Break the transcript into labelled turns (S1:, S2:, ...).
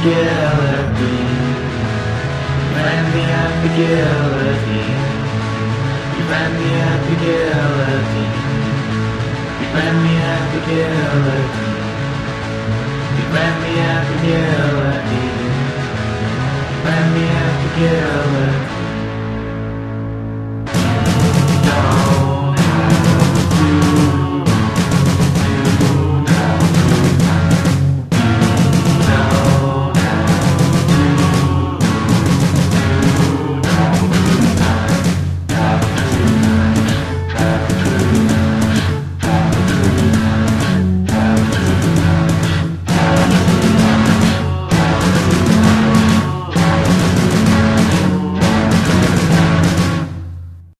S1: guillotine. You find me at the guillotine. You find me at the guillotine. You find me at the guillotine. You find me at the guillotine. You find me at the guillotine.